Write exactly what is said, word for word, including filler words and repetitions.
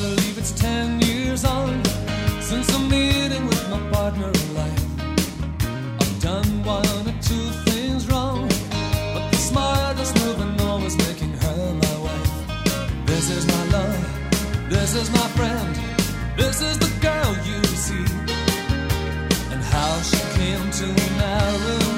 believe it's ten years on since a meeting with my partner in life. I've done one or two things wrong, but the smartest move and always making her my wife. This is my love, this is my friend, this is the girl you see, and how she came to marry me.